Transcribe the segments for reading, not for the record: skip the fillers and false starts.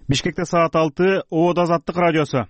Бишкекте саат 6, Обод Азаттык радиосу.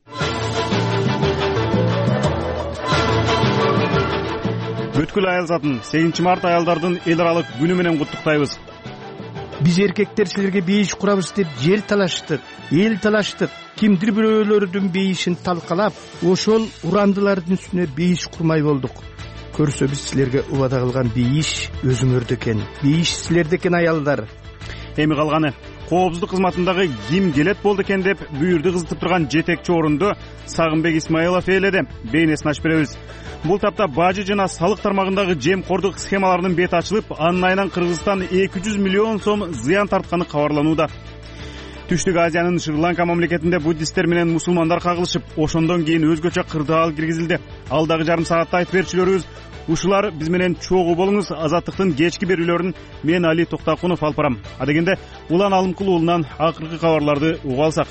Бүткүл айыл затын 8 март аялдардын эл аралык күнү менен куттуктайбыз. Биз эркектер силерге бейиш курабыз деп жер талаштык, эл талаштык. Кимдир бирөөлөрдүн бейишин талкалап, ошол урандылардын үстүнө бейиш курмай болдук. Көрсө биз силерге убада кылган бейиш өзүңөрдө экен. Бейиш силерде экен аялдар. Эми калганы коопсуздук кызматындагы ким келет болду экен деп бүйүрдү кызытып турган жетекчи орунду Сагынбек Исмаилов ээледи. Бейнесин ачып беребиз. Бул тапта бажы жана салык тармагындагы жемкордук схемаларынын бети ачылып, анын айынан Кыргызстан 200 миллион сом зыян тартканы кабарланууда. Түштүк Азиянын Шри-Ланка мамлекетинде буддисттер менен мусулмандар кагылышып, ошондон кийин өзгөчө кырдаал киргизилди. Алдагы жарым саатта айтып берчүлөрүбүз. Ушулар биз менен чогуу болуңуз. Азаттыктын кечки берүүлөрүн мен Али Токтакунов алып барам. Адегенде Улан Алымкул уулунан акыркы кабарларды угуп алсак.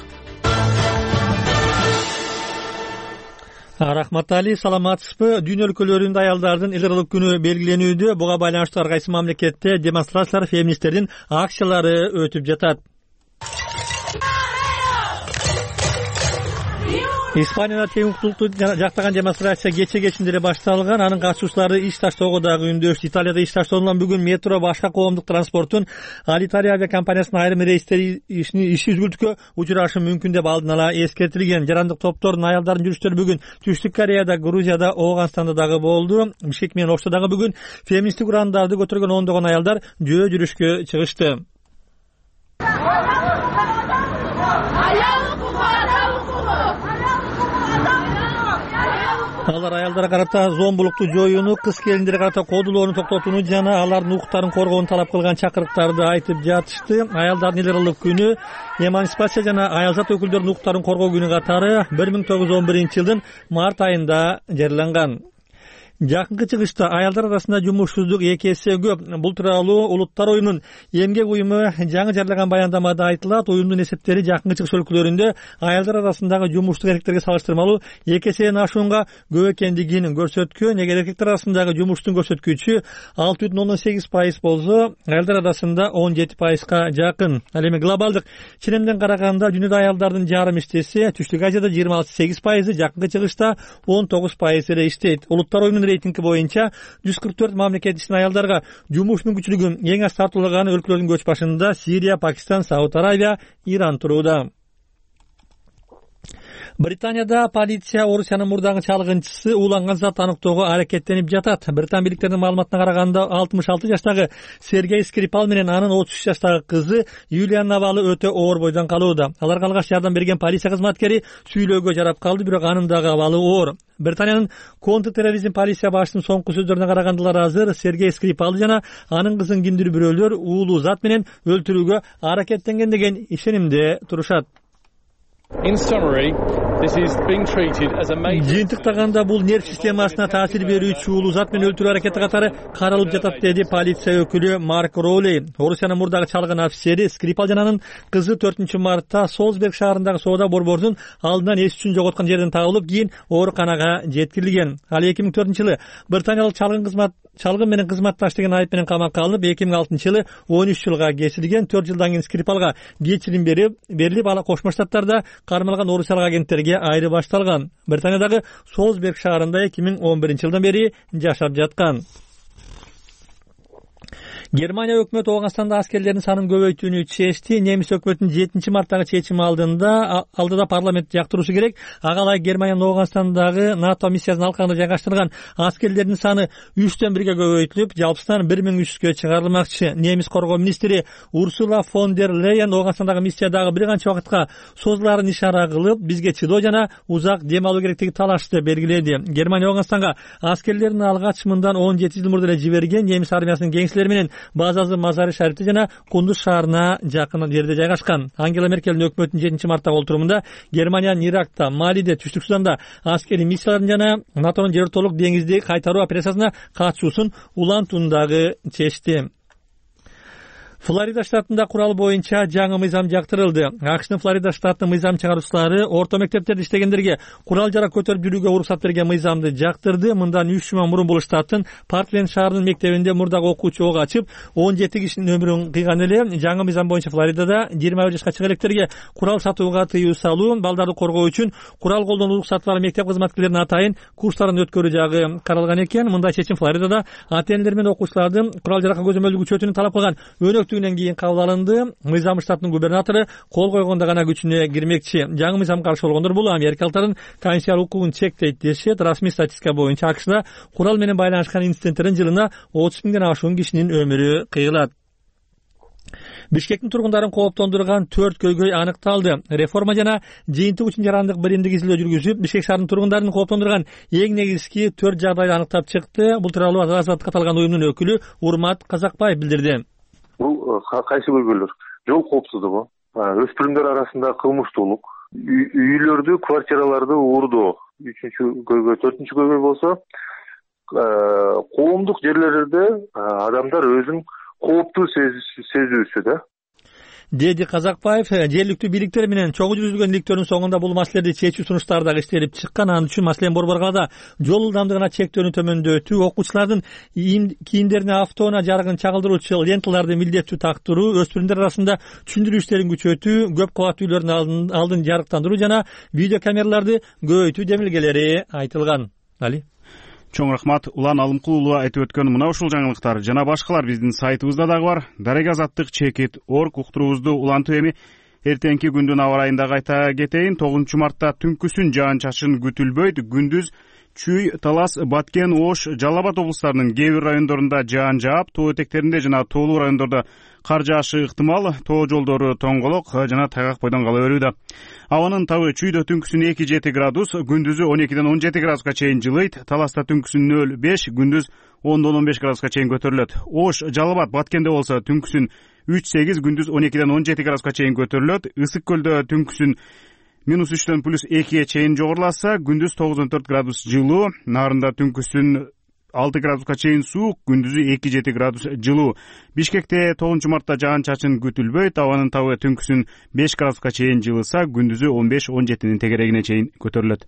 Рахмат Али, саламатсызбы? Дүйнө өлкөлөрүндө аялдардын эл аралык күнү белгиленүүдө. Буга байланыштуу ар кайсы мамлекетте демонстрациялар, феминисттердин акциялары өтүп жатат. Испанияда тең укуктуулукту жактаган демонстрация кече-кечинде эле башталган. Анын катышуучулары иш таштоого дагы үндөштү. Италияда иш таштоолгон бүгүн метро башка коомдук транспорттун Алиталия авиакомпаниясынын айрым рейстери иши үзгүлтүккө учурашы мүмкүн деп алдын ала эскертилген. Жарандык топтордун аялдардын жүрүштөрү бүгүн Түштүк Кореяда, Грузияда, Ооганстанда дагы болду. Бишкек менен Ошто дагы бүгүн феминисттик урандарды көтөргөн ондогон аялдар жөө жүрүшкө чыгышты. Алар аялдарга карата зомбулукту жоюуну, кыз келиндерге карата кодулоону токтотууну жана алардын укуктарын коргоону талап кылган чакырыктарды айтып жатышты. Аялдардын эл аралык күнү эмансипация жана аялзат өкүлдөрүнүн укуктарын коргоо күнү катары 1911-жылдын март айында жарыяланган. Жакынкы чыгышта аялдар арасында жумушсуздук 2 эсе көп. Бул тууралуу Улуттар оюнунун эмгек уюму жаңы жарыяган баяндамада айтылат. Уюмдун эсептери жакынкы чыгыш өлкөлөрүндө аялдар арасындагы жумуштук эркектерге салыштырмалуу 2 эседен ашуунга көп экендигин көрсөткөн. Эгер эркектер арасындагы жумуштун көрсөткүчү 6,8% болсо, аялдар арасында 17%га жакын. Ал эми глобалдык ченемден караганда дүйнөдө аялдардын жарым иштесе, Түштүк Азияда 28%, жакынкы чыгышта 19% эле иштейт. Улуттар оюнунун рейтинги боюнча 144 мамлекет ичинде аялдарга жумуш мүмкүнчүлүгү эң аз тартуулаган өлкөлөрдүн көч башында Сирия, Пакистан, Сауд Арабия, Иран турууда. Британияда полиция Орусиянын мурдагы чалгынчысы ууланган зат аныктоого аракеттенип жатат. Британ бийликтеринин маалыматына караганда 66 жаштагы Сергей Скрипал менен анын 33 жаштагы кызы Юлиан абалы өтө оор бойдон калууда. Аларга алгач жардам берген полиция кызматкери сүйлөөгө жарап калды, бирок анын дагы абалы оор. Британиянын контртерроризм полиция башчысынын соңку сөздөрүнө караганда азыр Сергей Скрипалды жана анын кызын кимдир бирөөлөр уулуу зат менен өлтүрүүгө аракеттенген деген ишенимде турушат. Жыйынтыктаганда бул нерв системасына таасир берүүчү уулуу зат менен өлтүрүү аракети катары каралып жатат, деди полиция өкүлү Марк Роулей. Орусиянын мурдагы чалгын офицери Скрипал жана анын кызы 4-мартта Солсберг шаарындагы соода борборунун алдынан эс үчүн жоготкон жерден табылып, кийин ооруканага жеткирилген. Ал 2004-жылы британиялык чалгын менен кызматташ деген айып менен камакка алынып, 2006-жылы 13 жылга кесилген. 4 жылдан кийин Скрипалга кечирим берилип, ал Кошмо Штаттарда кармалган орусиялык агенттерге айры башталган. Британиядагы Солсберг шаарында 2011-жылдан бери жашап жаткан. Германия өкмөтү Ооганстанда аскерлердин санын көбөйтүүнү чечти. Немис өкмөтүнүн 7-марттагы чечими алдыда парламент жактыруусу керек. Ага ылайык Германиянын Ооганстандагы НАТО миссиясынын алкагында жайгаштырылган аскерлердин саны 3-1 көбөйтүлүп, жалпысынан 1300-гө чыгарылмакчы. Немис коргоо министри Урсула фон дер Лейен Ооганстандагы миссиядагы бир канча убакытка созулаарын ишара кылып, бизге чыдоо жана узак дем алуу керектиги талашты белгиледи. Германия Ооганстанга аскерлерин алгач мындан 17 жыл мурда эле жиберген. Немис армиясынын кеңселери менен базасы Мазари шарифте жана Кундуз шаарына жакын жерде жайгашкан. Ангела Меркелдин өкмөтүнүн 7-марттагы отурумунда Германиянын Иракта, Малиде, Түштүк Суданда аскерий миссияларын жана НАТОнун жер өлкөлүк деңизди кайтаруу операциясына катышуусун улантууну дагы чечти. Флорида штатында курал боюнча жаңы мыйзам жактырылды. АКШнын Флорида штатынын мыйзам чыгаруучулары орто мектептерде иштегендерге курал жарак көтөрүп жүрүүгө уруксат берген мыйзамды жактырды. Мындан 3 жума мурун бул штаттын Партленд шаарынын мектебинде мурдагы окуучу ок ачып 17 кишинин өмүрүн кыйган эле. Жаңы мыйзам боюнча Флоридада 21 жашка чыга электерге курал сатууга тыюу салуу, балдарды коргоо үчүн курал колдонуу уруксаты бар мектеп кызматкерлеринин атайын курстарын өткөрүү жагы каралган экен. Мындай чечим Флоридада ата-энелер менен окуучулардын курал жаракка көзөмөлдү күчөтүүнү талап кылган өнөктүгүнөн кийин кабыл алынды. Мыйзам штаттын губернатору кол койгондо гана күчүнө кирмекчи. Жаңы мыйзамга каршы болгондор бул америкалыктардын конституциялык укугун чектейт дешет. Расмий статистика боюнча АКШда курал менен байланышкан инциденттердин жылына 30 миңден ашуун кишинин өмүрү кыйылат. Бишкектин тургундарын кооптондурган 4 көйгөй аныкталды. Реформа жана жыйынтык үчүн жарандык биримдик изилдөө жүргүзүп, Бишкек шаарынын тургундарын кооптондурган эң негизги 4 жагдайды аныктап чыкты. Бул тууралуу Азаттыкка каталган уюмдун өкүлү Урмат Казакбаев билдирди. Бул кайсы көйгөйлөр? Жол коопсуздугу, өспүрүмдөр арасында кылмыштуулук, үйлөрдү, квартираларды уурдоо 3-чү көйгөй, 4-чү көйгөй болсо коомдук жерлерде адамдар өзүн кооптуу сезүүсү да. Деди Казакбаев, жергиликтүү бийликтер менен чогуу жүргүзүлгөн иликтөөрдүн соңунда бул маселелерди чечүү сунуштары дагы иштелип чыккан. Анын үчүн маселен Борборгада жол ылдамдыгына чектөөнү төмөндөтүү, окуучулардын кийимдерине автоунаа жарыгын чагылдыруучу ленталарды милдеттүү тактыруу, өспүрүмдөр арасында түшүндүрүү иштерин күчөтүү, көп кабаттуу үйлөрдүн алдын жарыктандыруу жана видео камераларды көбөйтүү демилгелери айтылган. Али Чоң рахмат. Улан Алымкулова айтып өткөн мына ушул жаңылыктар жана башкалар биздин сайтыбызда дагы бар. Дарега Азаттык чекит.org уктуруубузду улантып эми эртеңки күндүн аба ырайын дагы айта кетейин. 9 мартта түнкүсүн жаан-чачын күтүлбөйт. Күндүз Чүй, Талас, Баткен, Ош, Жалал Абад облустарынын кээ бир райондорунда жаан жаап, тоо этектеринде жана тоолуу райондордо кар жаашы ыктымал. Тоо жолдору тоңголок жана тайгак бойдон кала берүүдө. Абанын табы Чүйдө түнкүсүн 2-7 градус, күндүзү 12-ден 17 градуска чейин жылыйт. Таласта түнкүсүн 0-5, күндүз 10-15 градуска чейин көтөрүлөт. Ош, Жалал Абад, Баткенде болсо түнкүсүн 3-8, күндүз 12-ден 17 градуска чейин көтөрүлөт. Ысык көлдө түнкүсүн -3-төн +2-ге чейин жогоруласа, күндүз 9-14 градус жылуу. Нарында түнкүсүн 6 градуска чейин суук, күндүзү 2-7 градус жылуу. Бишкекте 9 мартта жаан-чачын күтүлбөйт. Абанын табы түнкүсүн 5 градуска чейин жылыса, күндүзү 15-17 тегерегине чейин көтөрүлөт.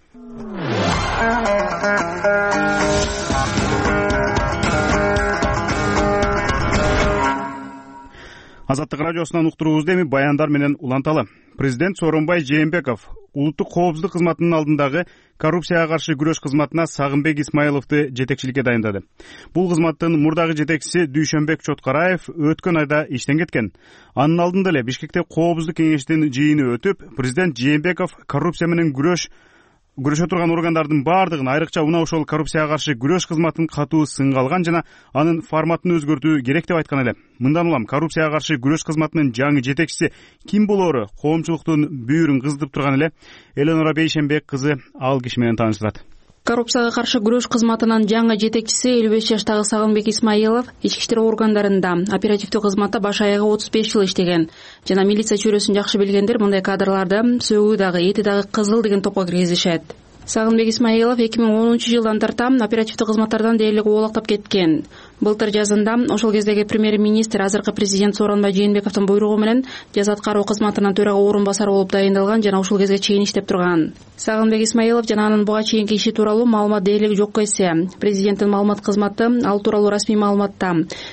Азаттык радиосунан уктуруубузду эми баяндар менен уланталы. Президент Сооронбай Жээнбеков улуттук коопсуздук кызматынын алдындагы коррупцияга каршы күрөш кызматына Сагынбек Исмаиловду жетекчиликке дайындады. Бул кызматтын мурдагы жетекчиси Дүйшөнбек Чоткараев өткөн айда иштен кеткен. Анын алдында эле Бишкекте коопсуздук кеңештин жыйыны өтүп, президент Жээнбеков коррупция менен күрөшө турган органдардын баардыгын, айрыкча мына ошол коррупцияга каршы күрөш кызматын катуу сынга алган жана анын форматын өзгөртүү керек деп айткан эле. Мындан улам коррупцияга каршы күрөш кызматынын жаңы жетекчиси ким болоору коомчулуктун бүйүрүн кыздырып турган эле. Эленора Бейшенбек кызы ал киши менен тааныштырат. Коррупцияга каршы күрөш кызматынын жаңы жетекчиси 55 жаштагы Сагынбек Исмаилов ички иштер органдарында оперативдүү кызматта баш аягы 35 жыл иштеген жана милиция чөйрөсүн жакшы билгендер мындай кадрларды сөгүү дагы, эти дагы кызыл деген топко киргизишет. Сагынбек Исмаилов 2010 жылдан тарта оперативдүү кызматтардан дээрлик убалактап кеткен. Былтыр жазында ошол кездеги премьер-министр, азыркы президент Сооронбай Жээнбековдун буйругу менен жаза аткаруу кызматынын төрага орун басары болуп дайындалган жана ушул кезге чейин иштеп турган. Сагынбек Исмаилов жана анын буга чейинки иши тууралуу маалымат дээрлик жок эсе. Президенттин маалымат кызматы ал тууралуу расмий маалыматта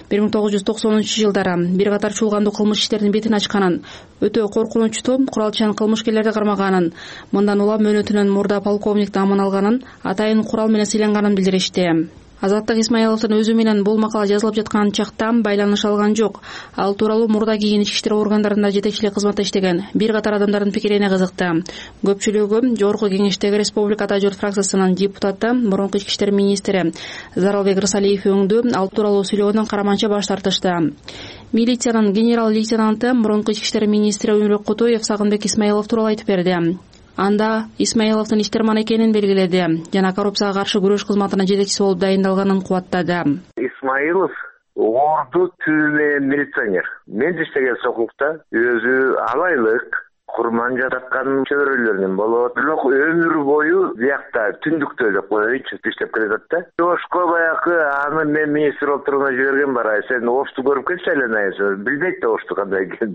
1990-жылдары бир катар чуулгандуу кылмыш иштеринин бетин ачканын, өтө коркунучтуу куралчан кылмышкерлерди кармаганын, мындан улам мөөнөтүнөн мурда полковникти аман алганын, атайын курал менен сыйланганын билдиришти. Азаттык Исмаиловдун өзү менен бул макала жазылып жаткан чакта байланыш алган жок. Ал тууралуу мурда кийин ички иштер органдарында жетекчилик кызматта иштеген бир катар адамдардын пикирине кызыкты. Көпчүлүгү Жогорку Кеңештеги Республика Ата журт фракциясынын депутаты, мурунку ички иштер министри Заралбек Рысалиев өңдү ал тууралуу сүйлөгөндөн караманча баш тартышты. Милициянын генерал-лейтенанты, мурунку ички иштер министри Өмүрбек Кутуев Сагынбек Исмаилов тууралуу айтып берди. Анда Исмаиловдун иштерман экенин белгиледи жана коррупцияга каршы күрөш кызматынын жетекчиси болуп дайындалганын кубаттады. Исмаилов орду түзүлмөгөн милиционер. Мен иштеген сокулукта өзү алайлык, курман жататкан чөбөрөлөрүнүн болот. Бирок өмүр бою биякта түндүктө деп коеюнчу иштеп келатат да. Жошко баягы аны мен министр болуп турганда жиберген бар. Сен ошту көрүп келчи айла, билбейт да ошту кандай экенин.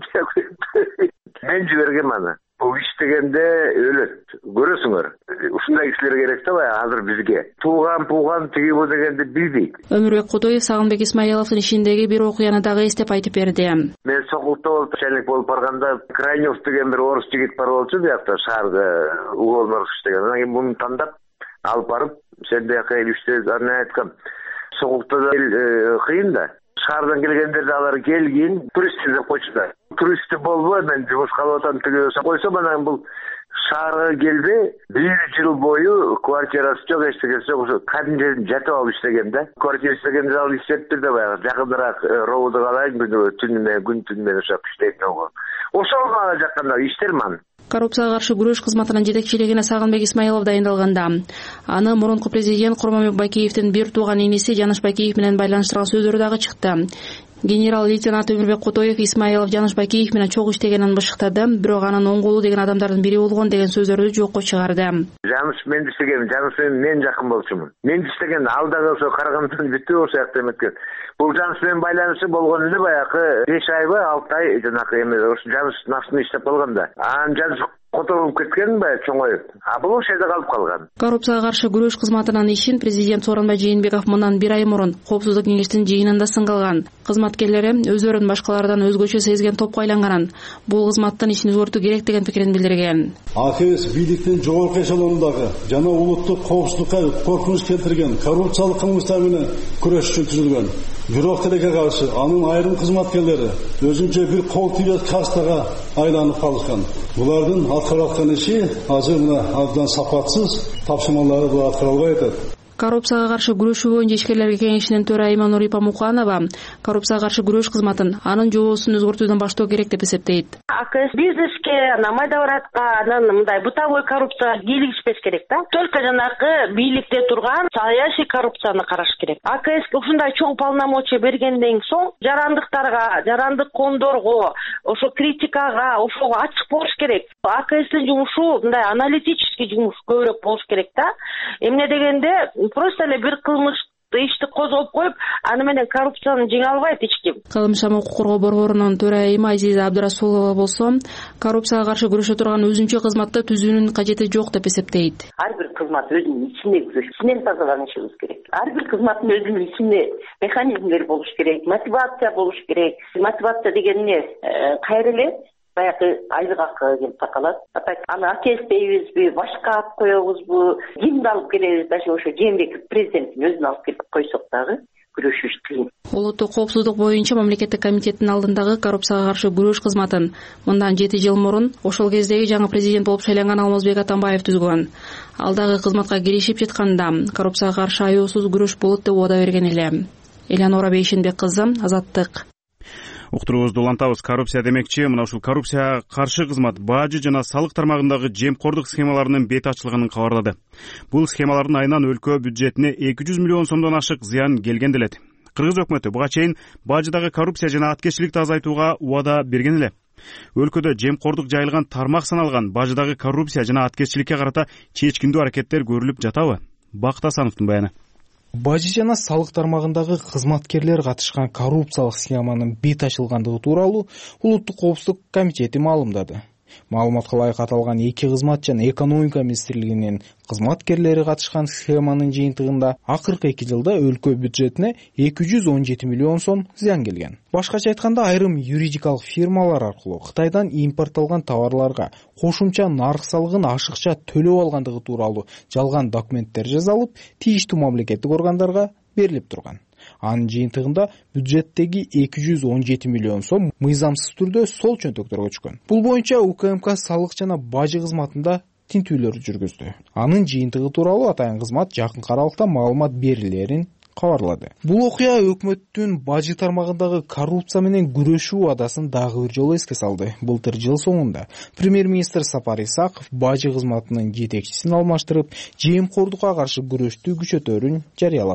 Мен жибергем аны. Бул иштегенде өлөт. Көрөсүңөр. Ушундай кишилер керек да баягы азыр бизге. Тууган тиги бу дегенди билбейт. Өмүрбек Кутуев Сагынбек Исмаиловдун ишиндеги бир окуяны дагы эстеп айтып берди. Мен Сокулукта болуп начальник болуп барганда Крайнев деген бир орус жигит бар болчу биякта шаарда уголнор иштеген. Анан кийин муну тандап алып барып, сен бияка илиште аны айткам. Сокулукта да кыйын да. Шаардан келгендерди алар келгин, турист деп койчудар. Турист болбой, мен жумушка алып атам тигип койсом, анан бул шаарга келбей, 1 жыл бою квартирасы жок, эчтекеси жок, ошо кадимден жатып алып иштеген да. Квартира иштегенде алып иштептир да баягы жакыныраак ровду калайын, күн түнү менен ошо иштейт болгон. Ошол гана жакканда иштейм аны. Коррупцияга каршы күрөш кызматынын жетекчилигине Сагынбек Исмаилов дайындалганда аны мурунку президент Курманбек Бакиевдин бир тууган иниси Жаныш Бакиев менен байланыштырган сөздөрү дагы чыкты. Генерал-лейтенант Өмүрбек Кутуев Исмаилов Жаныш Бакиев менен чогуу иштегенин бышыктады, бирок анын оң колу деген адамдардын бири болгон деген сөздөрдү жокко чыгарды. Жаныш мен иштеген, Жаныш мен жакын болчумун. Мен иштеген ал дагы ошо Карагандыдан бүтүп ошол жакта эметкен. Бул Жаныш менен байланышы болгон эле баягы 5 айбы 6 ай жанакы эме ошо Жаныш нафтын иштеп калганда. Анан Жаныш которуп кеткен бе чоңоюп. Бул ошол жерде калып калган. Коррупцияга каршы күрөш кызматынын ишин президент Сооронбай Жээнбеков мындан 1 ай мурун Коопсуздук кеңештин жыйынында сынгалган. Кызматкерлери өзөрүн башкалардан өзгөчө сезген топко айланганын, бул кызматтын ишин өзгөртүү керек деген пикирин билдирген. АКС бийликтин жогорку эшелонундагы жана улуттук коопсуздукка коркунуч келтирген коррупциялык кылмыштар менен күрөш үчүн түзүлгөн бирок тилекке каршы анын айрым кызматкерлери өзүнчө бир кол тийбес кастага айланып калышкан. Булардын аткарып аткан иши азыр мына абдан сапатсыз, тапшырмалары бул аткарылбай атат. Коррупцияга каршы күрөшүү боюнча ишкерлерге кеңешинин төрайымы Нурипа Муканова коррупцияга каршы күрөш кызматын анын жобосун өзгөртүүдөн баштоо керек деп эсептейт. АКС бизнеске, майда баратка, анан мындай бытовой коррупцияга кийлигишпеш керек да. Только жанакы бийликте турган саясий коррупцияны караш керек. АКС ушундай чоң полномочия бергенден соң жарандыктарга, жарандык коомдорго, ошо критикага, ошого ачык болуш керек. АКСтин жумушу мындай аналитический жумуш көбүрөөк болуш керек да. Эмне дегенде просто эле бир кылмыш ишти козгоп коюп, аны менен коррупцияны жеңе албайт эч ким. Кылмыш жана укук коргоо борборунун төрайымы Азиза Абдурасулова болсо, коррупцияга каршы күрөшө турган өзүнчө кызматты түзүүнүн кажети жок деп эсептейт. Ар бир кызмат өзүнүн ичинде күрөш, ичинен тазаланышыбыз керек. Ар бир кызматтын өзүнүн ичинде механизмдер болуш керек, мотивация болуш керек. Мотивация деген эмне? Кайра эле баягы айлык акы келип такалат. Аны АКС дейбизби, башка алып коебузбу, кимди алып келебиз, даже ошо Жээнбеков президенттин өзүн алып келип койсок дагы күрөшүш кыйын. Улуттук коопсуздук боюнча мамлекеттик комитеттин алдындагы коррупцияга каршы күрөш кызматын мындан 7 жыл мурун ошол кездеги жаңы президент болуп шайланган Алмазбек Атамбаев түзгөн. Ал дагы кызматка киришип жатканда коррупцияга каршы аяосуз күрөш болот деп убада берген эле. Элянора Бейшенбек кызы, Азаттык. Уктуруубузду улантабыз. Коррупция демекчи, мына ушул коррупцияга каршы кызмат бажы жана салык тармагындагы жемкордук схемаларынын бет ачылганын кабарлады. Бул схемалардын айынан өлкө бюджетине 200 миллион сомдон ашык зыян келген делет. Кыргыз өкмөтү буга чейин бажыдагы коррупция жана аткезчиликти азайтууга убада берген эле. Өлкөдө жемкордук жайылган тармак саналган бажыдагы коррупция жана аткезчиликке карата чечкиндүү аракеттер көрүлүп жатабы? Бакыт Асановдун баяны. Бажы жана салык тармагындагы кызматкерлер катышкан коррупциялык схеманын бет ачылгандыгы тууралуу Улуттук коопсуздук комитети маалымдады. Маалыматка ылайык аталган 2 кызмат жана экономика министрлигинин кызматкерлери катышкан схеманын жыйынтыгында акыркы 2 жылда өлкө бюджетине 217 миллион сом зыян келген. Башкача айтканда, айрым юридикалык фирмалар аркылуу Кытайдан импортталган товарларга кошумча нарык салыгын ашыкча төлөп алгандыгы тууралуу жалган документтер жазылып, тийиштүү мамлекеттик органдарга берилип турган. Анын жыйынтыгында бюджеттеги 217 миллион сом мыйзамсыз түрдө сол чөнтөктөргө түшкөн. Бул боюнча УКМК салык жана бажы кызматында тинтүүлөр жүргүздү. Анын жыйынтыгы тууралуу атайын кызмат жакынкы аралыкта маалымат берилерин кабарлады. Бул окуя өкмөттүн бажы тармагындагы коррупция менен күрөшүү убадасын дагы бир жолу эске салды. Былтыр жыл соңунда премьер-министр Сапар Исаков бажы кызматынын жетекчисин алмаштырып, жемкордукка каршы күрөштү күчөтөрүн жарыялаган.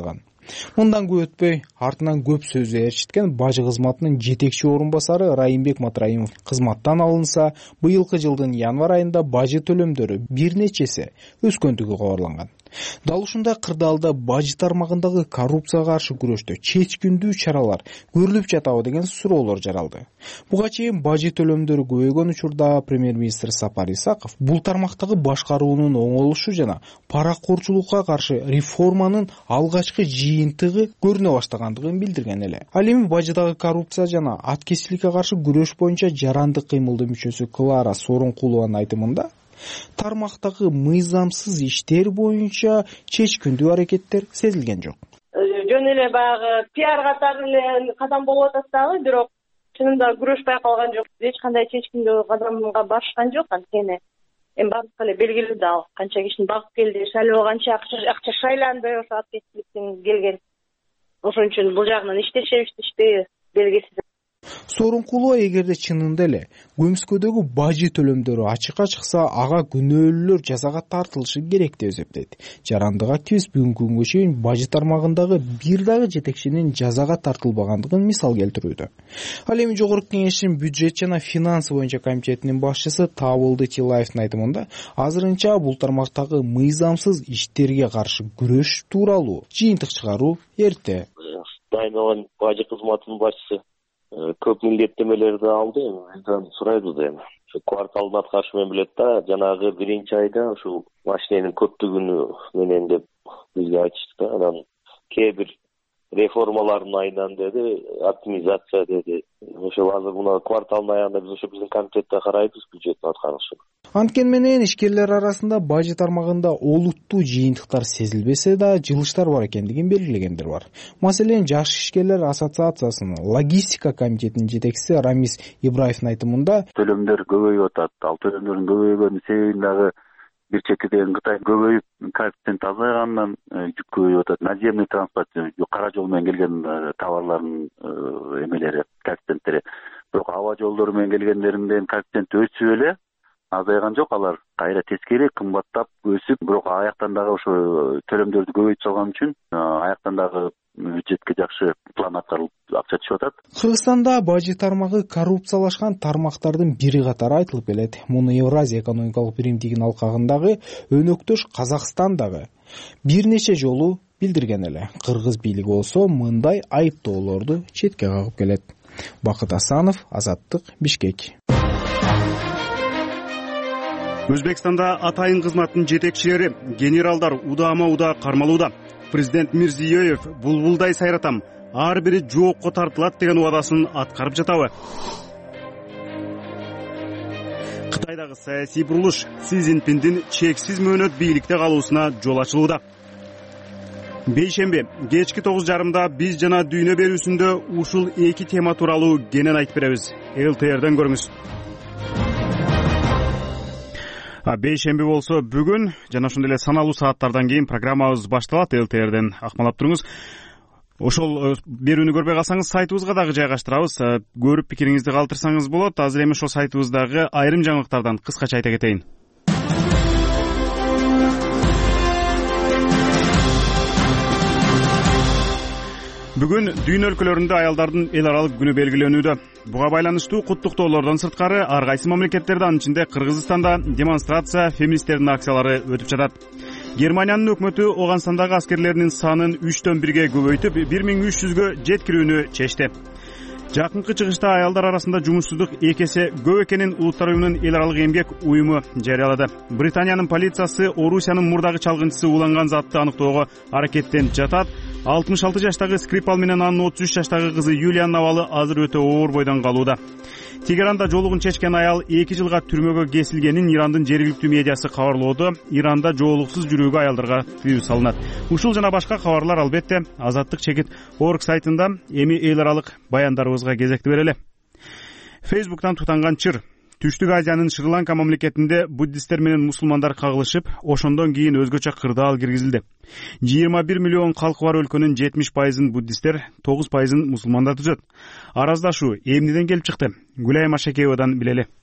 Мындан көп өтпөй артынан көп сөз ээрчиткен бажы кызматынын жетекчи орун басары Райымбек Матраимов кызматтан алынса, быйылкы жылдын январь айында бажы төлөмдөрү бир нече эсе өскөндүгү кабарланган. Дал ушундай кырдаалда бажы тармагындагы коррупцияга каршы күрөштө чечкиндүү чаралар көрүлүп жатабы деген суроолор жаралды. Буга чейин бажы төлөмдөрү көбөйгөн учурда премьер-министр Сапар Исаков бул тармактагы башкаруунун оңолушу жана паракорчулукка каршы реформанын алгачкы жыйынтыгы көрүнө баштагандыгын билдирген эле. Ал эми бажыдагы коррупция жана аткезчиликке каршы күрөш боюнча жарандык кыймылдын мүчөсү Клара Сооронкулованын айтымында тармактагы мыйзамсыз иштер боюнча чечкиндүү аракеттер сезилген жок. Жөн эле баягы пиар катары эле кадам болуп атат дагы, бирок чынында күрөш байкалган жок. Эч кандай чечкиндүү кадамга барышкан жок. Анткени эми бардык эле белгилүү да, канча кишини багып келди, шайлоо канча акча шайланды, ошо аткезчиликтен келген. Ошон үчүн бул жагынан иштешеби белгисиз. Сооронкулова эгерде чынында эле көмүскөдөгү бажы төлөмдөрү ачыкка чыкса, ага күнөөлүүлөр жазага тартылышы керек деп эсептейт. Жарандык активист бүгүнкү күнгө чейин бажы тармагындагы бир дагы жетекчинин жазага тартылбагандыгын мисал келтирүүдө. Ал эми Жогорку Кеңештин бюджет жана финансы боюнча комитетинин башчысы Табылды Тилаевдин айтымында, азырынча бул тармактагы мыйзамсыз иштерге каршы күрөш тууралуу жыйынтык чыгаруу эрте. Дайынган бажы кызматынын башчысы көп милдеттемелерди алды, эми сурайбыз да эми. Ошо кварталдын аткарышы менен билет да, жанагы биринчи айда ушул машиненин көптүгүнү менен деп бизге айтышты да. Анан кээ бир реформалардын айынан деди, оптимизация деди. Ошол азыр мына кварталдын аягында биз ошо биздин комитетте карайбыз бюджеттин аткарылышын. Анткени менен ишкерлер арасында бажы тармагында олуттуу жыйынтыктар сезилбесе да, жылыштар бар экендигин белгилегендер бар. Маселен, Жаш ишкерлер ассоциациясынын логистика комитетинин жетекчиси Рамис Ибраевдин айтымында, төлөмдөр көбөйүп атат. Ал төлөмдөрдүн көбөйгөнүн себеби дагы бир чекеден Кытай көбөйүп, коэффициент азайгандан жүк көбөйүп атат. Наземный транспорт, кара жол менен келген товарлардын эмелери, коэффициенттери. Бирок аба жолдору менен келгендеринин коэффициенти өсүп эле азайган жок, алар кайра тескери кымбаттап өсүп, бирок аяктан дагы ошо төлөмдөрдү көбөйтүп салган үчүн аяктан дагы бюджетке жакшы план аткарылып акча түшүп атат. Кыргызстанда бажы тармагы коррупциялашкан тармактардын бири катары айтылып келет. Муну Евразия экономикалык биримдигинин алкагындагы өнөктөш Казакстан дагы бир нече жолу билдирген эле. Кыргыз бийлиги болсо мындай айыптоолорду четке кагып келет. Бакыт Асанов, Азаттык, Бишкек. Өзбекстанда атайын кызматтын жетекчилери, генералдар удама-уда кармалууда. Президент Мирзиёев булбулдай сайратам, ар бири жоокко тартылат деген убадасын аткарып жатабы? Кытайдагы саясий бурулуш Си Цзиньпиндин чексиз мөөнөт бийликте калуусуна жол ачылууда. Бейшемби кечки 9:30 биз жана дүйнө берүүсүндө ушул эки тема тууралуу кенен айтып беребиз. ЛТРден көрүңүз. Бейшемби болсо бүгүн жана ошондой эле саналуу сааттардан кийин программабыз башталат. ЛТРден акмалап туруңуз. Ошол берүүнү көрбөй калсаңыз, сайтыбызга дагы жайгаштырабыз. Көрүп пикириңизди калтырсаңыз болот. Азыр эми ошол сайтыбыздагы айрым жаңылыктардан кыскача айта кетейин. Бүгүн дүйнө өлкөлөрүндө аялдардын эл аралык күнү белгиленүүдө. Буга байланыштуу куттуктоолордон сырткары ар кайсы мамлекеттерде, анын ичинде Кыргызстанда демонстрация, феминисттердин акциялары өтүп жатат. Германиянын өкмөтү Ооганстандагы аскерлеринин санын 3/1 көбөйтүп, 1300гө жеткирүүнү чечти. Жакынкы чыгышта аялдар арасында жумушсуздук 2 эсе көп экенин Улуттар уюмунун эл аралык эмгек уюму жарыялады. Британиянын полициясы Орусиянын мурдагы чалгынчысы уланган затты аныктоого аракеттенип жатат. 66 жаштагы Скрипал менен анын 33 жаштагы кызы Юлиянын абалы азыр өтө оор бойдон калууда. Тегеранда жоолугун чечкен аял 2 жылга түрмөгө кесилгенин Ирандын жергиликтүү медиасы кабарлоодо. Иранда жоолуксуз жүрүүгө аялдарга тыюу салынат. Ушул жана башка кабарлар албетте Азаттык чекит орг сайтында эми эл аралык баяндарыбызга кезекти берели. Фейсбуктан тутанган чыр. Түштүк Азиянын Шри-Ланка мамлекетинде буддисттер менен мусулмандар кагылышып, ошондон кийин өзгөчө кырдаал киргизилди. 21 миллион калкы бар өлкөнүн 70%-ын буддисттер, 9%-ын мусулмандар түзөт. Араздашуу эмнеден келип чыкты? Гүлай Машакеевадан билели.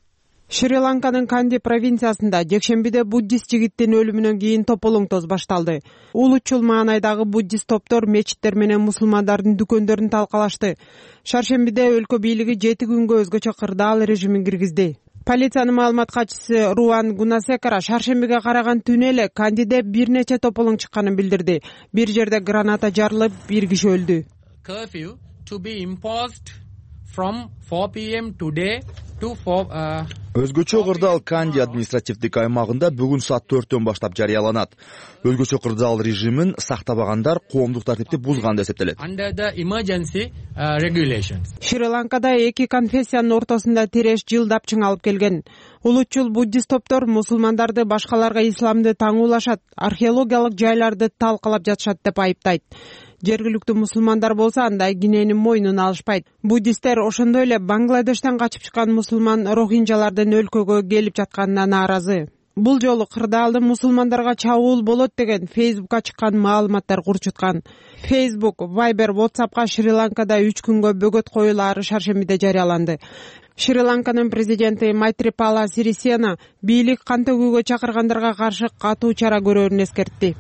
Шри-Ланканын Канди провинциясында жекшембиде буддист жигиттин өлүмүнөн кийин тополоңтоз башталды. Улут-чул маанайдагы буддист топтор мечиттер менен мусулмандардын дүкөндөрүн талкалашты. Шаршембиде өлкө бийлиги 7 күнгө өзгөчө кырдаал режимин киргизди. Полициянын маалымат катчысы Руан Гунасекара шаршембиге караган түнү эле Кандиде бир нече тополоң чыкканын билдирди. Бир жерде граната жарылып, бир киши өлдү. Curfew to be imposed from 4 p.m. today to 4 Өзгөчө кырдаал Канди административдик аймагында бүгүн саат 4төн баштап жарыяланат. Өзгөчө кырдаал режимин сактабагандар коомдук тартипти бузган деп эсептелет. Under the emergency regulations. Шри-Ланкада эки конфессиянын ортосунда тиреш жылдап чыңалып келген. Улут-чул буддист топтор мусулмандарды башкаларга исламды таңуулашат, археологиялык жайларды талкалап жатышат деп айыптайт. Жергиликтүү мусулмандар болсо андай киненин мойнуна алышпайт. Буддисттер ошондой эле Бангладештен качып чыккан мусулман рохинжалардын өлкөгө келип жатканына нааразы. Бул жолу кырдаалдын мусулмандарга чабуул болот деген Фейсбукка чыккан маалыматтар курчуткан. Facebook, Viber, WhatsAppка Шри-Ланкада 3 күнгө бөгөт коюлаары шаршембиде жарыяланды. Шри-Ланканын президенти Майтрипала Сирисена бийлик кан төгүүгө чакыргандарга каршы катуу чара көрөөрүн эскертти.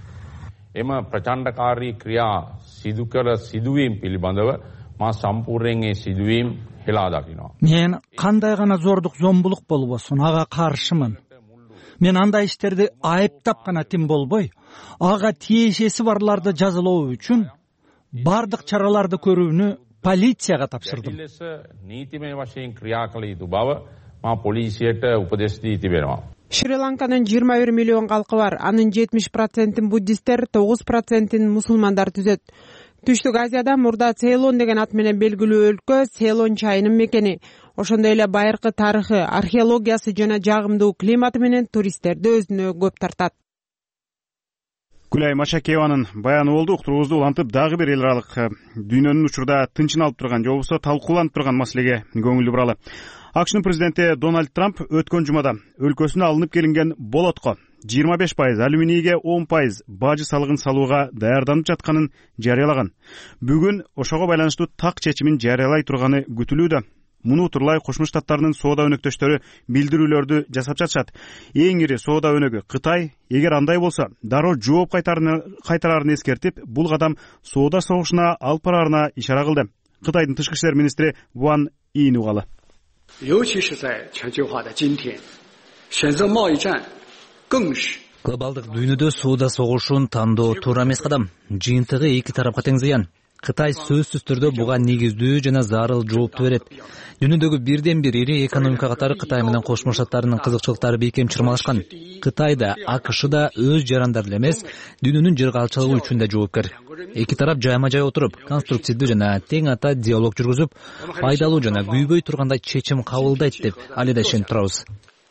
එම ප්‍රචණ්ඩකාරී ක්‍රියා සිදු කර සිදුවීම් පිළිබඳව මා සම්පූර්ණයෙන් ඒ සිදුවීම් හෙලා දකිනවා. Мен кандай гана зордук зомбулук болбосун ага каршымын. Мен андай иштерди айыптап гана тим болбой, ага тиешеси барларды жазалоо үчүн бардык чараларды көрүүнү полицияга тапшырдым. නීතිමය වශයෙන් ක්‍රියා කළ යුතු බව මා පොලිසියට උපදෙස් දී තිබෙනවා. Шри-Ланканын 21 миллион калкы бар. Анын 70%-ин буддисттер, 9%-ин мусулмандар түзөт. Түштүк Азияда мурда Цейлон деген ат менен белгилүү өлкө Цейлон чайынын мекени. Ошондой эле байыркы тарыхы, археологиясы жана жагымдуу климаты менен туристтерди өзүнө көп тартат. Гүлай Машакееванын баяны болду. Уктуруубузду улантып дагы бир эл аралык дүйнөнүн учурда тынчын алып турган же болбосо талкууланып турган маселеге көңүл буралы. AQShnын президенти Дональд Трамп өткөн жумада өлкөсүнө алынып келинген болотко 25%, алюминийге 10% бажы салыгын салууга даярданып жатканын жарыялаган. Бүгүн ошого байланыштуу так чечимин жарыялай турганы күтүлүүдө. Муну утурлай Кошмо Штаттардын соода өнөктөштөрү билдирүүлөрдү жасап жатышат. Эң ири соода өнөгү Кытай, эгер андай болсо, дароо жооп кайтарарын эскертип, бул кадам соода согушуна алып бараарына ишара кылды. Кытайдын тышкы иштер министри Ван Ин угалы. 尤其是在全球化的今天，选择贸易战更是 Глобалдык дүйнөдө соода согушун тандоо туура эмес кадам. Жыйынтыгы эки тарапка тең зыян. Кытай сөзсүз түрдө буга негиздүү жана зарыл жоопту берет. Дүйнөдөгү бирден бир ири экономика катары Кытай менен Кошмо Штаттарынын кызыкчылыктары бейкем чырмалашкан. Кытай да, AQSh да өз жарандары эле эмес, дүйнөнүн жыргалчылыгы үчүн да жоопкер. Эки тарап жайма-жай отуруп, конструктивдүү жана тең ата диалог жүргүзүп, пайдалуу жана күйбөй тургандай чечим кабылдайт деп али да ишенип турабыз.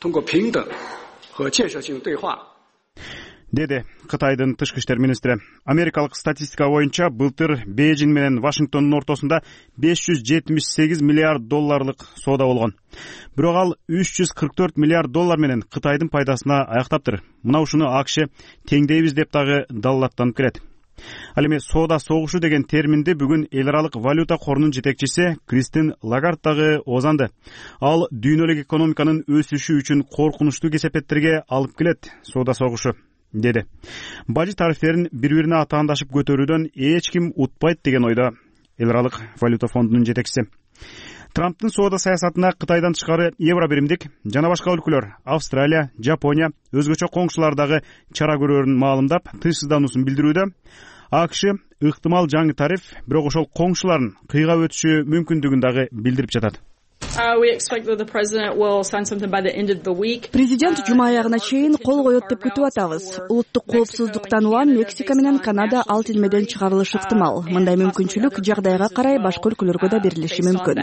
Деди Кытайдын тышкы иштер министри. Америкалык статистика боюнча былтыр Бейжиң менен Вашингтондун ортосунда 578 миллиард долларлык соода болгон. Бирок ал 344 миллиард доллар менен Кытайдын пайдасына аяктаптыр. Мына ушуну AQSh теңдейбиз деп дагы далилаттанып келет. Ал эми соода согушу деген терминди бүгүн эл аралык валюта корунун жетекчиси Кристин Лагард дагы оозанды. Ал дүйнөлүк экономиканын өсүшү үчүн коркунучтуу кесепеттерге алып келет соода согушу деди. Бажы тарифтерин бири-бирине атаандашып көтөрүүдөн эч ким утпайт деген ойдо эл аралык валюта фондунун жетекчиси. Трамптын соода саясатына Кытайдан тышкары евро биримдик жана башка өлкөлөр Австралия, Жапония, өзгөчө коңшулардагы чара көрөөрүн маалымдап, тынчсыздануусун билдирүүдө. AQSh ыктымал жаңы тариф, бирок ошол коңшуларын кыйга өтүшү мүмкүндүгүн дагы билдирип жатат. Президент жума аягына чейин кол коет деп күтүп атабыз. Улуттук коопсуздуктан улам Мексика менен Канада ал тилмеден чыгарылышы ыктымал. Мындай мүмкүнчүлүк жагдайга карай башка өлкөлөргө да берилиши мүмкүн.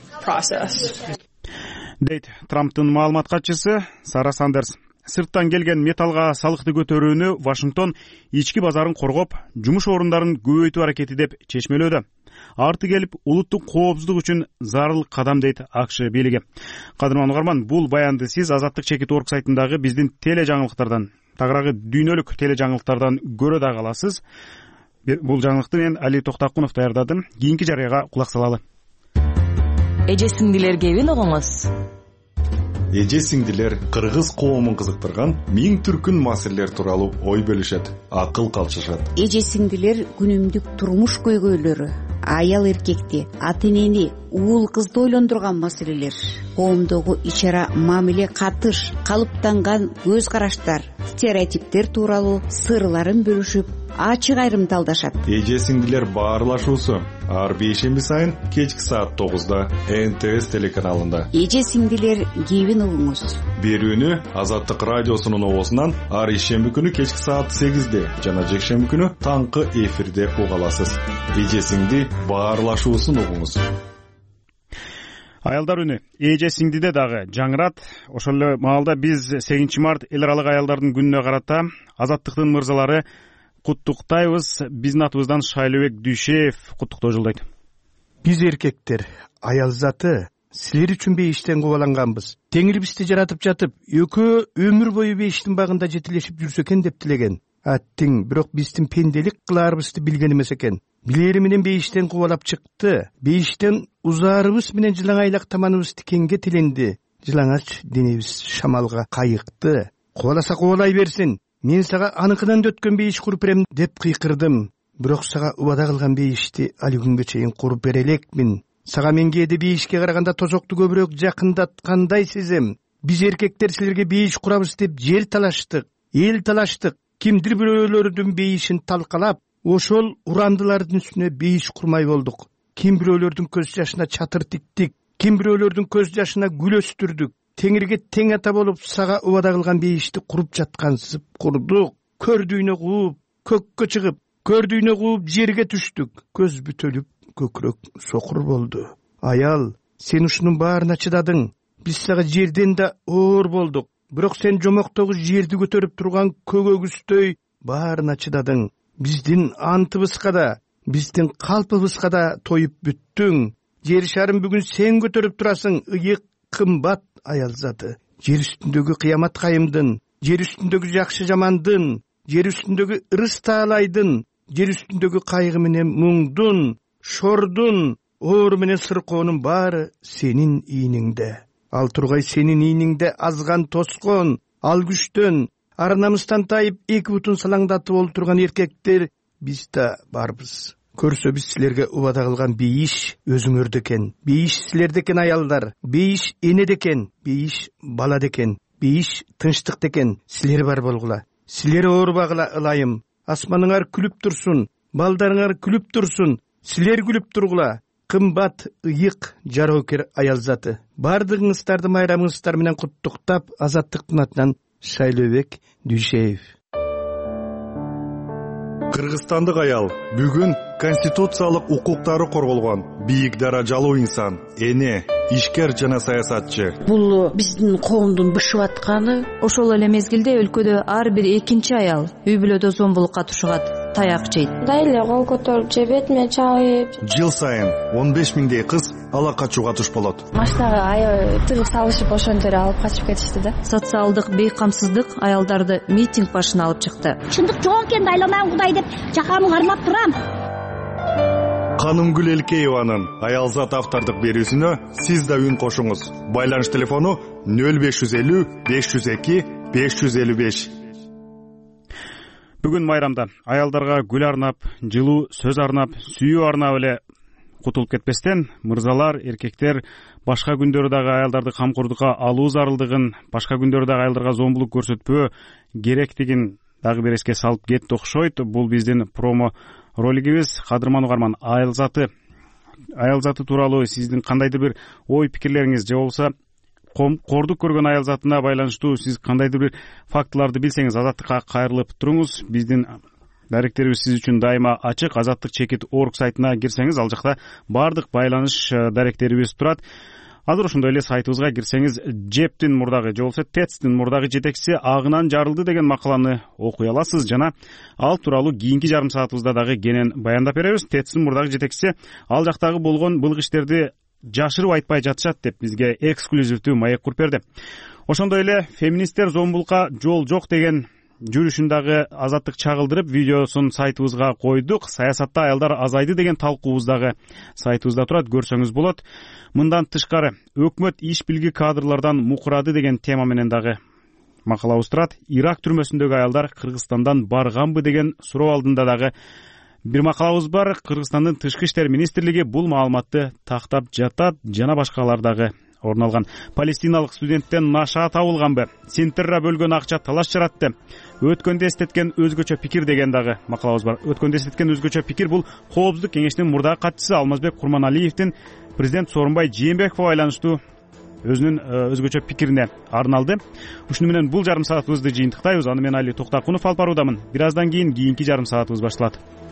Дейт Трамптын маалымат катчысы Сара Сандерс. Сырттан келген металлга салыкты көтөрүүнү Вашингтон ички базарын коргоп, жумуш орундарын көбөйтүү аракети деп чечмелөөдө. Арты келип, улуттук коопсуздук үчүн зарыл кадам дейт AQSh бийлиги. Кадырман угарман, бул баянды сиз Азаттык чекит орг сайтындагы биздин теле жаңылыктардан, тагыраагы дүйнөлүк теле жаңылыктардан көрө дагы аласыз. Бул жаңылыкты мен Али Токтакунов даярдадым. Кийинки жарыяга кулак салалы. Эже сиңдилер кебин огоңуз. эже сиңдилер кыргыз коомун кызыктырган миң түркүн маселелер тууралуу ой бөлүшөт, акыл калчышат. Эже сиңдилер күнүмдүк турмуш көйгөйлөрү, аял эркекти, ата энени, уул кызды ойлондурган маселелер, коомдогу ич ара мамиле, катыш, калыптанган көз караштар, стереотиптер тууралуу сырларын бөлүшүп, ачык айрымталдашат. Эже сиңдилер баарлашуусу ар бейшемби сайын кечки саат 9-да НТС телеканалында. Эже сиңдилер кебин угуңуз. Берүүнү Азаттык радиосунун обосунан ар ишемби күнү кечки саат 8-де жана жекшемби күнү таңкы эфирде уга аласыз. Эже сиңди баарлашуусун угуңуз. Аялдар үнү эже сиңдиде дагы жаңырат. Ошол эле маалда биз 8 март эл аралык аялдардын күнүнө карата Азаттыктын мырзалары куттуктайбыз. Биздин атыбыздан Шайлообек Дүйшеев куттуктоо жолдойт. Биз эркектер, аял заты силер үчүн бейиштен кубаланганбыз. Теңир бизди жаратып жатып, экөө өмүр бою бейиштин багында жетилешип жүрсө экен деп тилеген. Аттиң, бирок биздин пенделик кылаарыбызды билген эмес экен. Билери менен бейиштен кубалап чыкты. Бейиштен узаарыбыз менен жылаңайлак таманыбыз тикенге тиленди. Жылаңач денебиз шамалга кайыкты. Кубаласа кубалай берсин. Мен сага аныкынан өткөн бейиш куруп берем деп кыйкырдым. Бирок сага убада кылган бейишти али күнгө чейин куруп бере элекмин. Сага мен кээде бейишке караганда тозокту көбүрөөк жакындаткандай сезем. Биз эркектер силерге бейиш курабыз деп жер талаштык, эл талаштык. Кимдир бирөөлөрдүн бейишин талкалап, ошол урандылардын үстүнө бейиш курмай болдук. Ким бирөөлөрдүн көз жашына чатыр тиктик, ким бирөөлөрдүн көз жашына гүл өстүрдүк. Теңирге тең ата болуп сага убада кылган бейишти куруп жаткансып курдук. Көрдүйнө кууп, көккө чыгып, көрдүйнө кууп жерге түштүк. Көз бүтөлүп, көкүрөк сокур болду. Аял, сен ушунун баарына чыдадың. Биз сага жерден да оор болдук. Бирок сен жомоктогу жерди көтөрүп турган көгөгүздөй баарына чыдадың. Биздин антыбызга да, биздин калпыбызга да тоюп бүттүң. Жер шарын бүгүн сен көтөрүп турасың, ыйык кымбат аял заты. Жер үстүндөгү кыямат кайымдын, жер үстүндөгү жакшы жамандын, жер үстүндөгү ырыс таалайдын, жер үстүндөгү кайгы менен муңдун, шордун, оор менен сыркоонун баары сенин ийниңде. Ал тургай сенин ийниңде азган тоскон, ал күчтөн, ар намыстан тайып эки бутун салаңдатып олтурган эркектер биз да барбыз. Көрсө биз силерге убада кылган бейиш өзүңөрдө экен. Бейиш силерде экен аялдар. Бейиш энеде экен. Бейиш балада экен. Бейиш тынчтыкта экен. Силер бар болгула. Силер оорубагыла ылайым. Асманыңар күлүп турсун. Балдарыңар күлүп турсун. Силер күлүп тургула. Кымбат, ыйык, жароокер аял заты. Бардыгыңыздарды майрамыңыздар менен куттуктап, Азаттыктын атынан Шайлообек Дүйшеев. Кыргызстандык аял бүгүн конституциялык укуктары корголгон бийик даражалуу инсан, эне, ишкер жана саясатчы. Бул биздин коомдун бышып атканы. Ошол эле мезгилде өлкөдө ар бир экинчи аял үй бүлөдө зомбулукка тушугат, таяк жейт. Дайле кол көтөрүп же бетиме чабып. Жыл сайын 15 миңдей кыз ала качууга туш болот. Машинага аябай тыгып салышып ошентип алып качып кетишти да. Социалдык бейкамсыздык аялдарды митинг башына алып чыкты. Чындык жок экен, дайламайм Кудай деп жакамы кармап турам. Канымгүл Элкееванын аялзат автордук берүүсүнө сиз да үн кошуңуз. Байланыш телефону 0550 502 555. Бүгүн майрамда аялдарга гүл арнап, жылуу сөз арнап, сүйүү арнап эле кутулуп кетпестен, мырзалар, эркектер башка күндөрү дагы аялдарды камкордукка алуу зарылдыгын, башка күндөрү дагы аялдарга зомбулук көрсөтпөө керектигин дагы бир эске салып кетти окшойт. Бул биздин промо ролигибиз. Кадырман угарман, аял заты тууралуу сиздин кандайдыр бир ой пикирлериңиз же болбосо кордук көргөн аял затына байланыштуу сиз кандайдыр бир фактыларды билсеңиз, Азаттыкка кайрылып туруңуз. Биздин даректерибиз сиз үчүн дайыма ачык. Азаттык чекит орг сайтына кирсеңиз, ал жакта бардык байланыш даректерибиз турат. Азыр ошондой эле сайтыбызга кирсеңиз, Жептин мурдагы же болбосо ТЭЦтин мурдагы жетекчиси агынан жарылды деген макаланы окуй аласыз жана ал тууралуу кийинки жарым саатыбызда дагы кенен баяндап беребиз. ТЭЦтин мурдагы жетекчиси ал жактагы болгон былык иштерди жашырып айтпай жатышат деп бизге эксклюзивдүү маек куруп берди. Ошондой эле феминисттер зомбулукка жол жок деген жүрүшүн дагы Азаттык чагылдырып видеосун сайтыбызга койдук. Саясатта аялдар азайды деген талкуубуз дагы сайтыбызда турат, көрсөңүз болот. Мындан тышкары өкмөт иш билги кадрлардан мукурады деген тема менен дагы макалабыз турат. Ирак түрмөсүндөгү аялдар Кыргызстандан барганбы деген суроо алдында дагы бир макалабыз бар. Кыргызстандын тышкы иштер министрлиги бул маалыматты тактап жатат жана башкалар дагы орун алган. Палестиналык студенттен наша табылганбы? Синтерра бөлгөн акча талаш жаратты. Өткөндө эстеткен өзгөчө пикир деген дагы макалабыз бар. Өткөндө эстеткен өзгөчө пикир бул Коопсуздук кеңешинин мурдагы катчысы Алмазбек Курманалиевдин президент Сооронбай Жээнбековго байланыштуу өзүнүн өзгөчө пикирине арналды. Ушуну менен бул жарым саатыбызды жыйынтыктайбыз. Аны мен Али Токтакунов алып баруудамын. Бир аздан кийин кийинки жарым саатыбыз башталат.